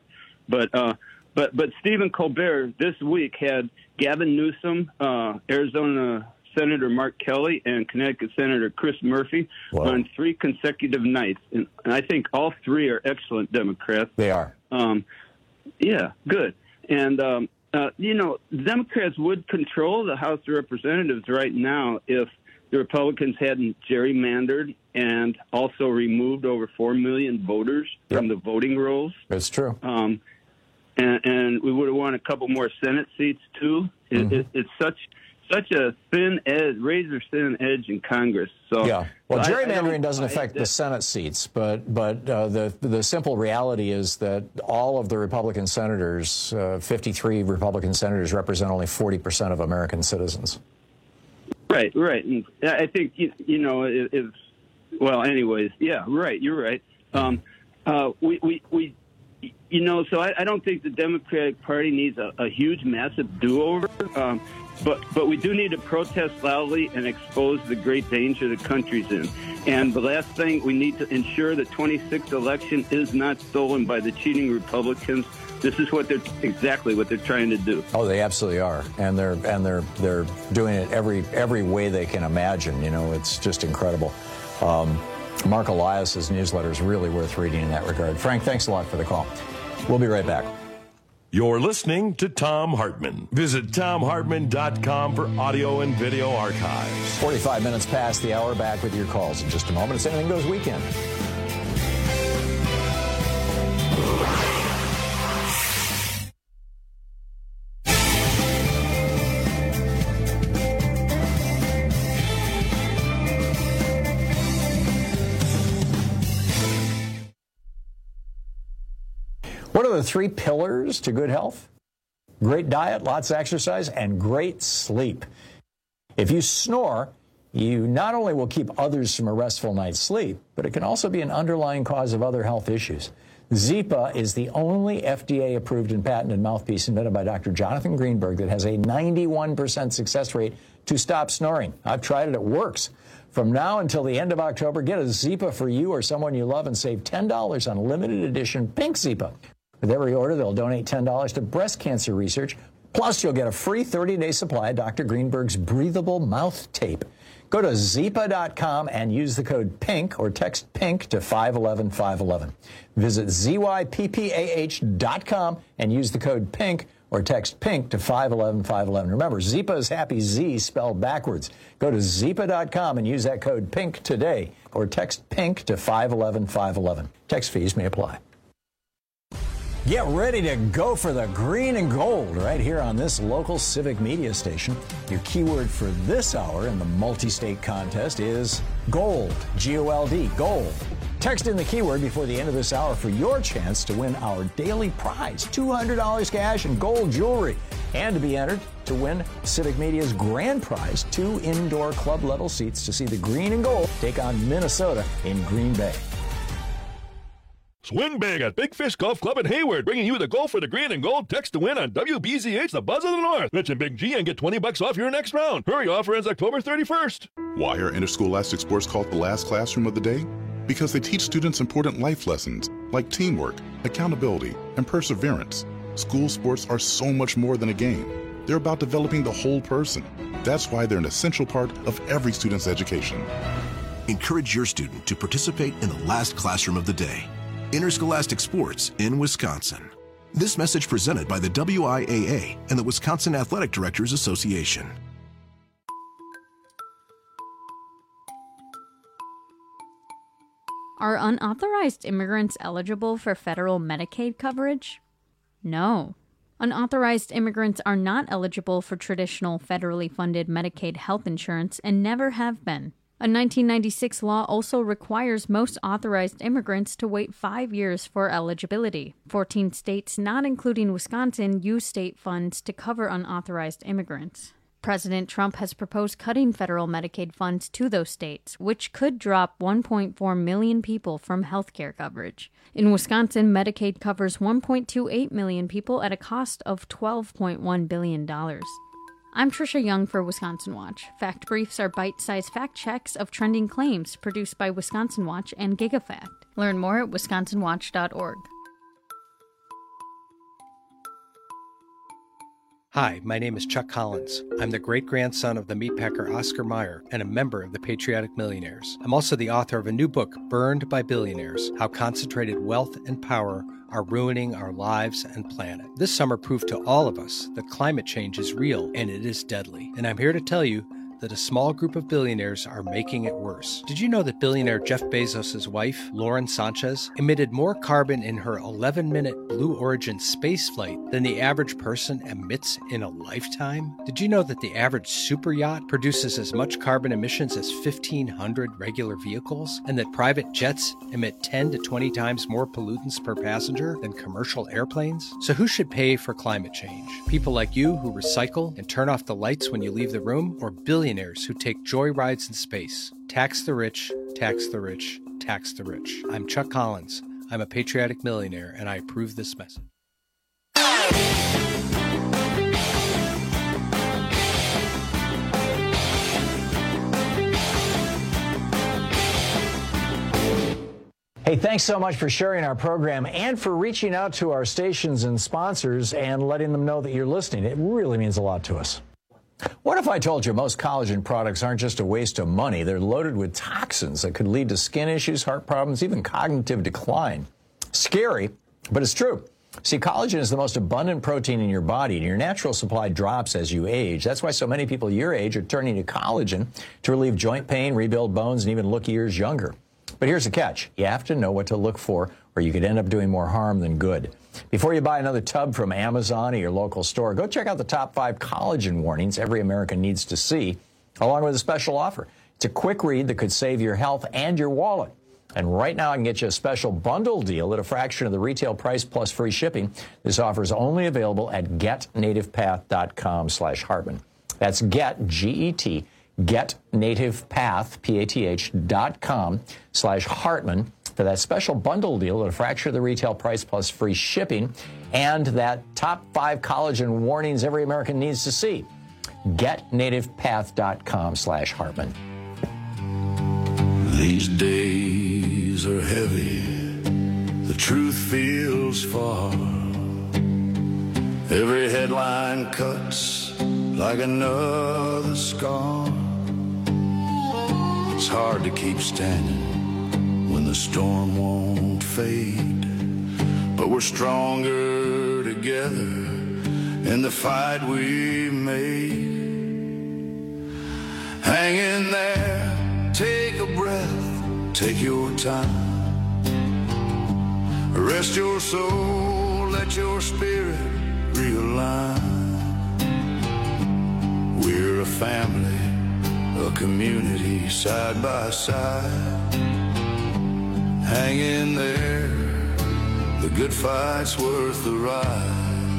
But Stephen Colbert this week had Gavin Newsom, Arizona Senator Mark Kelly and Connecticut Senator Chris Murphy on 3 consecutive nights. And I think all 3 are excellent Democrats. They are. Yeah, good. And, Democrats would control the House of Representatives right now if the Republicans hadn't gerrymandered and also removed over 4 million voters from the voting rolls. That's true. And we would have won a couple more Senate seats, too. It's such a thin edge, razor-thin edge in Congress. So yeah. Well, gerrymandering doesn't affect the Senate seats, but the simple reality is that all of the Republican senators, 53 Republican senators, represent only 40% of American citizens. Right. And I think, anyways, yeah, right, you're right. So I don't think the Democratic Party needs a huge, massive do-over, but we do need to protest loudly and expose the great danger the country's in. And the last thing, we need to ensure the 26th election is not stolen by the cheating Republicans. This is exactly what they're trying to do. Oh, they absolutely are, and they're doing it every way they can imagine. It's just incredible. Mark Elias's newsletter is really worth reading in that regard. Frank, thanks a lot for the call. We'll be right back. You're listening to Thom Hartmann. Visit ThomHartmann.com for audio and video archives. 45 minutes past the hour, back with your calls in just a moment. It's Anything Goes Weekend. What are the 3 pillars to good health? Great diet, lots of exercise, and great sleep. If you snore, you not only will keep others from a restful night's sleep, but it can also be an underlying cause of other health issues. Zypa is the only FDA-approved and patented mouthpiece invented by Dr. Jonathan Greenberg that has a 91% success rate to stop snoring. I've tried it. It works. From now until the end of October, get a Zypa for you or someone you love and save $10 on a limited edition pink Zypa. With every order, they'll donate $10 to breast cancer research. Plus, you'll get a free 30-day supply of Dr. Greenberg's breathable mouth tape. Go to Zypa.com and use the code PINK or text PINK to 511-511. Visit ZYPPAH.com and use the code PINK or text PINK to 511-511. Remember, Zypa is happy Z spelled backwards. Go to Zypa.com and use that code PINK today or text PINK to 511-511. Text fees may apply. Get ready to go for the green and gold right here on this local civic media station. Your keyword for this hour in the multi-state contest is gold, G-O-L-D, gold. Text in the keyword before the end of this hour for your chance to win our daily prize, $200 cash and gold jewelry, and to be entered to win Civic Media's grand prize, 2 indoor club-level seats to see the green and gold take on Minnesota in Green Bay. Swing big at Big Fish Golf Club in Hayward, bringing you the Golf for the Green and Gold text to win on WBZH, the Buzz of the North. Mention Big G and get $20 off your next round. Hurry, offer ends October 31st. Why are Interscholastic Sports called the last classroom of the day? Because they teach students important life lessons like teamwork, accountability, and perseverance. School sports are so much more than a game. They're about developing the whole person. That's why they're an essential part of every student's education. Encourage your student to participate in the last classroom of the day. Interscholastic Sports in Wisconsin. This message presented by the WIAA and the Wisconsin Athletic Directors Association. Are unauthorized immigrants eligible for federal Medicaid coverage? No. Unauthorized immigrants are not eligible for traditional federally funded Medicaid health insurance and never have been. A 1996 law also requires most authorized immigrants to wait 5 years for eligibility. 14 states, not including Wisconsin, use state funds to cover unauthorized immigrants. President Trump has proposed cutting federal Medicaid funds to those states, which could drop 1.4 million people from health care coverage. In Wisconsin, Medicaid covers 1.28 million people at a cost of $12.1 billion. I'm Trisha Young for Wisconsin Watch. Fact Briefs are bite-sized fact checks of trending claims produced by Wisconsin Watch and GigaFact. Learn more at wisconsinwatch.org. Hi, my name is Chuck Collins. I'm the great-grandson of the meatpacker Oscar Mayer and a member of the Patriotic Millionaires. I'm also the author of a new book, Burned by Billionaires: How Concentrated Wealth and Power Are Ruining Our Lives and Planet. This summer proved to all of us that climate change is real and it is deadly. And I'm here to tell you that a small group of billionaires are making it worse. Did you know that billionaire Jeff Bezos' wife, Lauren Sanchez, emitted more carbon in her 11-minute Blue Origin space flight than the average person emits in a lifetime? Did you know that the average super yacht produces as much carbon emissions as 1,500 regular vehicles, and that private jets emit 10 to 20 times more pollutants per passenger than commercial airplanes? So who should pay for climate change? People like you who recycle and turn off the lights when you leave the room, or billionaires who take joy rides in space? Tax the rich, tax the rich, tax the rich. I'm Chuck Collins. I'm a patriotic millionaire, and I approve this message. Hey, thanks so much for sharing our program and for reaching out to our stations and sponsors and letting them know that you're listening. It really means a lot to us. What if I told you most collagen products aren't just a waste of money? They're loaded with toxins that could lead to skin issues, heart problems, even cognitive decline. Scary, but it's true. See, collagen is the most abundant protein in your body, and your natural supply drops as you age. That's why so many people your age are turning to collagen to relieve joint pain, rebuild bones, and even look years younger. But here's the catch. You have to know what to look for, or you could end up doing more harm than good. Before you buy another tub from Amazon or your local store, go check out the top 5 collagen warnings every American needs to see, along with a special offer. It's a quick read that could save your health and your wallet. And right now I can get you a special bundle deal at a fraction of the retail price plus free shipping. This offer is only available at getnativepath.com/Hartman. That's get, G-E-T, getnativepath, PATH.com/Hartman. For that special bundle deal at a fraction of the retail price plus free shipping, and that top 5 collagen warnings every American needs to see. GetNativePath.com/Hartman. These days are heavy, the truth feels far. Every headline cuts like another scar. It's hard to keep standing when the storm won't fade, but we're stronger together in the fight we made. Hang in there, take a breath, take your time. Rest your soul, let your spirit realign. We're a family, a community, side by side. Hang in there, the good fight's worth the ride.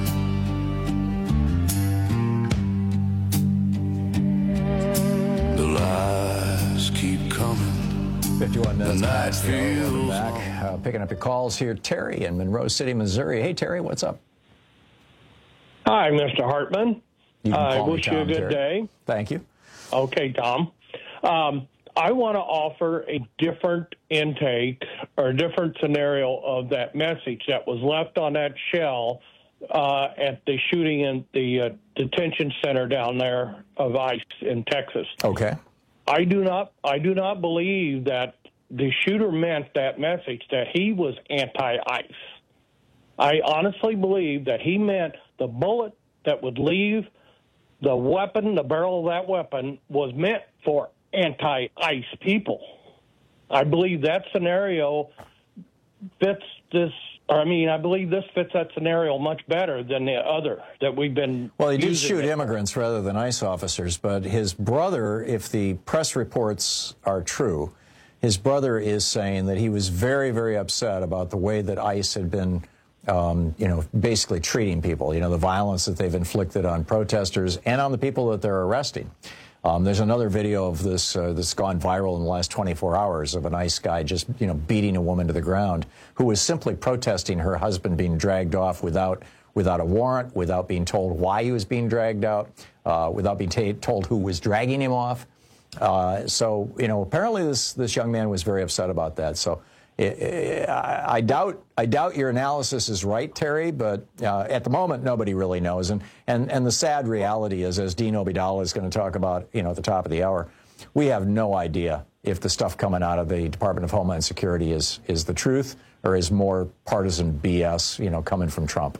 The lies keep coming. 51 minutes past the hour. Welcome back. Picking up your calls here. Terry in Monroe City, Missouri. Hey, Terry, what's up? Hi, Mr. Hartman. I wish you a good day. Thank you. Okay, Tom. I want to offer a different intake or a different scenario of that message that was left on that shell at the shooting in the detention center down there of ICE in Texas. Okay. I do not believe that the shooter meant that message that he was anti-ICE. I honestly believe that he meant the bullet that would leave the weapon, the barrel of that weapon, was meant for anti-ICE people. I believe that scenario fits this. I believe this fits that scenario much better than the other that we've been. Well, he did shoot immigrants rather than ICE officers, but his brother, if the press reports are true, his brother is saying that he was very, very upset about the way that ICE had been, basically treating people, the violence that they've inflicted on protesters and on the people that they're arresting. There's another video of this that's gone viral in the last 24 hours of a ICE guy just, beating a woman to the ground who was simply protesting her husband being dragged off without a warrant, without being told why he was being dragged out, without being told who was dragging him off. Apparently this young man was very upset about that. So, I doubt your analysis is right, Terry, but at the moment, nobody really knows. And the sad reality is, as Dean Obeidallah is going to talk about, at the top of the hour, we have no idea if the stuff coming out of the Department of Homeland Security is the truth or is more partisan BS, coming from Trump.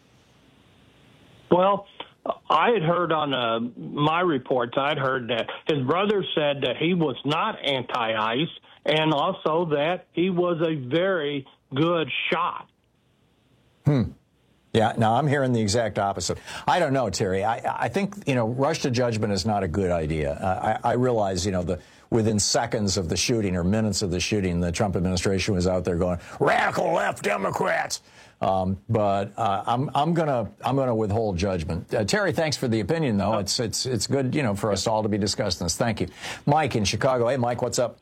Well, I had heard on my reports, I'd heard that his brother said that he was not anti-ICE and also that he was a very good shot. Yeah, now I'm hearing the exact opposite. I don't know, Terry. I think, rush to judgment is not a good idea. I realize, within seconds of the shooting or minutes of the shooting, the Trump administration was out there going, radical left Democrats. But I'm gonna withhold judgment. Terry, thanks for the opinion, though. It's good, for us all to be discussing this. Thank you, Mike in Chicago. Hey, Mike, what's up?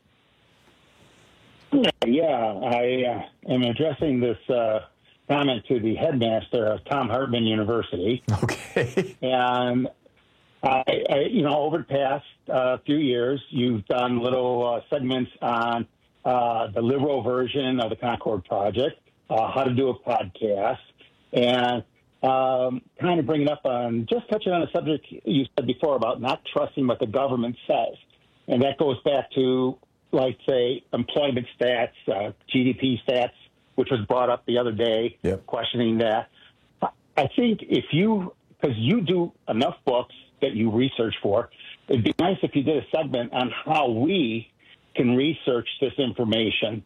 Yeah, I am addressing this comment to the headmaster of Thom Hartmann University. Okay. And over the past few years, you've done little segments on the liberal version of the Concord Project. How to do a podcast, and kind of bringing up on, just touching on a subject you said before about not trusting what the government says. And that goes back to, like, say, employment stats, GDP stats, which was brought up the other day, questioning that. I think because you do enough books that you research for, it'd be nice if you did a segment on how we can research this information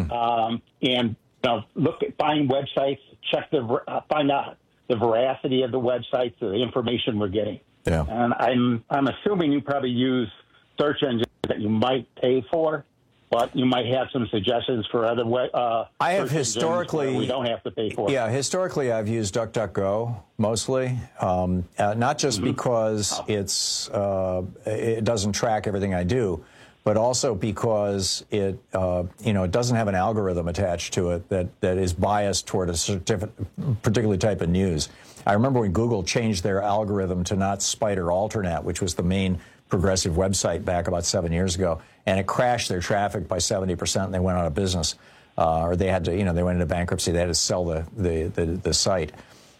and find websites, find out the veracity of the websites, the information we're getting. Yeah. And I'm assuming you probably use search engines that you might pay for, but you might have some suggestions for other I have historically we don't have to pay for. Yeah, historically I've used DuckDuckGo mostly, not just because it doesn't track everything I do, but also because it doesn't have an algorithm attached to it that is biased toward a particular type of news. I remember when Google changed their algorithm to not Spider Alternet, which was the main progressive website back about 7 years ago, and it crashed their traffic by 70%, and they went out of business, or they had to, they went into bankruptcy. They had to sell the site.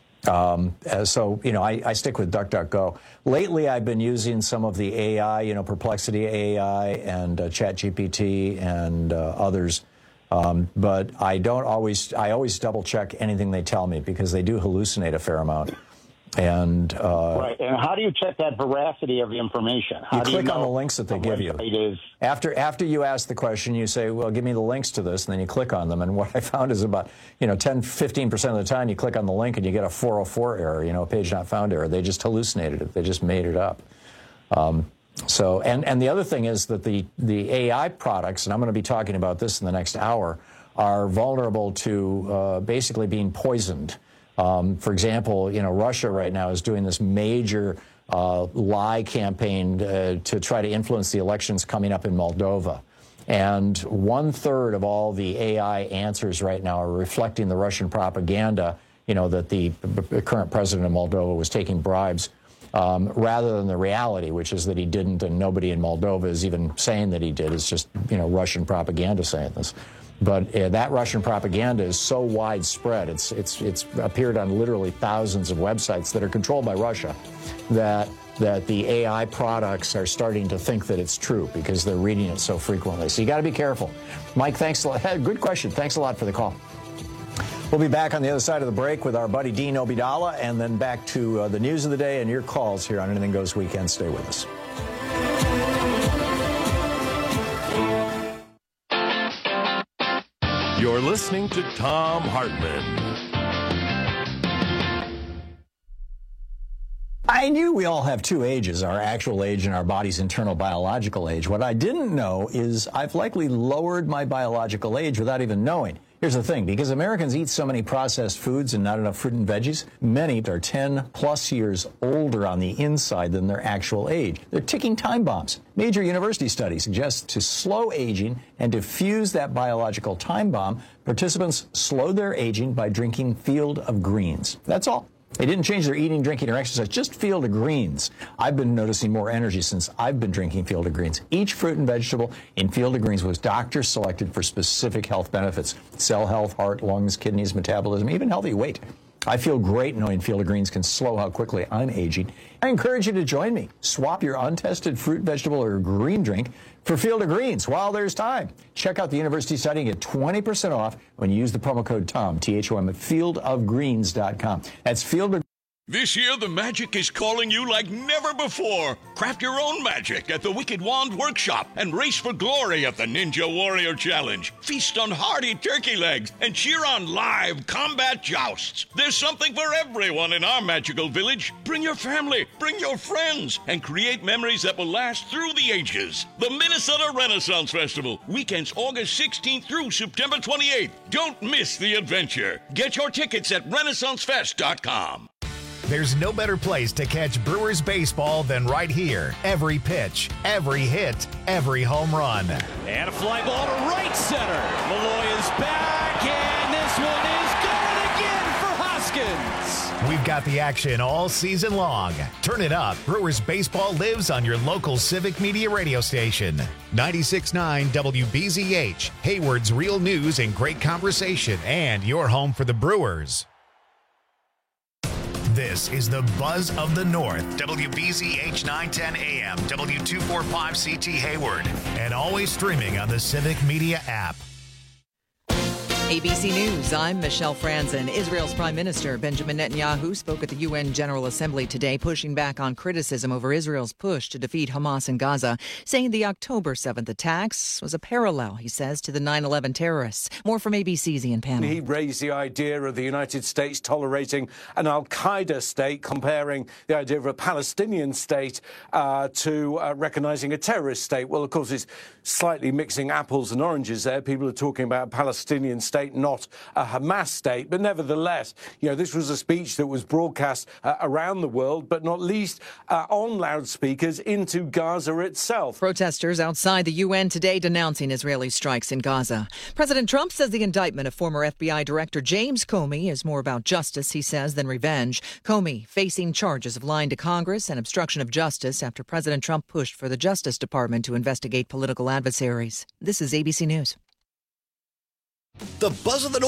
So, I stick with DuckDuckGo. Lately, I've been using some of the AI, Perplexity AI and ChatGPT and others. But I always double check anything they tell me because they do hallucinate a fair amount. And right. And how do you check that veracity of the information? You click on the links that they give you. After you ask the question, you say, well, give me the links to this, and then you click on them. And what I found is about 10-15% of the time you click on the link and you get a 404 error, a page not found error. They just hallucinated it. They just made it up. So the other thing is that the AI products, and I'm going to be talking about this in the next hour, are vulnerable to basically being poisoned. For example, Russia right now is doing this major lie campaign to try to influence the elections coming up in Moldova. And 1/3 of all the AI answers right now are reflecting the Russian propaganda, that the current president of Moldova was taking bribes, rather than the reality, which is that he didn't, and nobody in Moldova is even saying that he did. It's just, Russian propaganda saying this. But that Russian propaganda is so widespread, it's appeared on literally thousands of websites that are controlled by Russia, that the AI products are starting to think that it's true because they're reading it so frequently. So you got to be careful. Mike, thanks a lot. Good question. Thanks a lot for the call. We'll be back on the other side of the break with our buddy Dean Obeidallah, and then back to the news of the day and your calls here on Anything Goes Weekend. Stay with us. You're listening to Thom Hartmann. I knew we all have two ages, our actual age and our body's internal biological age. What I didn't know is I've likely lowered my biological age without even knowing. Here's the thing, because Americans eat so many processed foods and not enough fruit and veggies, many are 10+ years older on the inside than their actual age. They're ticking time bombs. Major university studies suggest to slow aging and to fuse that biological time bomb, participants slowed their aging by drinking Field of Greens. That's all. They didn't change their eating, drinking, or exercise. Just Field of Greens. I've been noticing more energy since I've been drinking Field of Greens. Each fruit and vegetable in Field of Greens was doctor selected for specific health benefits. Cell health, heart, lungs, kidneys, metabolism, even healthy weight. I feel great knowing Field of Greens can slow how quickly I'm aging. I encourage you to join me. Swap your untested fruit, vegetable, or green drink for Field of Greens while there's time. Check out the university site and get 20% off when you use the promo code TOM, T-H-O-M, at fieldofgreens.com. That's Field of This year, the magic is calling you like never before. Craft your own magic at the Wicked Wand Workshop and race for glory at the Ninja Warrior Challenge. Feast on hearty turkey legs and cheer on live combat jousts. There's something for everyone in our magical village. Bring your family, bring your friends, and create memories that will last through the ages. The Minnesota Renaissance Festival, weekends August 16th through September 28th. Don't miss the adventure. Get your tickets at renaissancefest.com. There's no better place to catch Brewers baseball than right here. Every pitch, every hit, every home run. And a fly ball to right center. Malloy is back, and this one is going again for Hoskins. We've got the action all season long. Turn it up. Brewers baseball lives on your local Civic Media radio station. 96.9 WBZH, Hayward's real news and great conversation, and your home for the Brewers. This is the Buzz of the North, WBZH 910 AM, W245CT Hayward, and always streaming on the Civic Media app. ABC News, I'm Michelle Franzen. Israel's Prime Minister Benjamin Netanyahu spoke at the UN General Assembly today, pushing back on criticism over Israel's push to defeat Hamas in Gaza, saying the October 7th attacks was a parallel, he says, to the 9/11 terrorists. More from ABC's Ian Pannell. He raised the idea of the United States tolerating an al-Qaeda state, comparing the idea of a Palestinian state to recognizing a terrorist state. Well, of course, it's slightly mixing apples and oranges there. People are talking about a Palestinian state, not a Hamas state. But nevertheless, this was a speech that was broadcast around the world, but not least on loudspeakers into Gaza itself. Protesters outside the UN today denouncing Israeli strikes in Gaza. President Trump says the indictment of former FBI Director James Comey is more about justice, he says, than revenge. Comey facing charges of lying to Congress and obstruction of justice after President Trump pushed for the Justice Department to investigate political adversaries. This is ABC News. The Buzz of the North.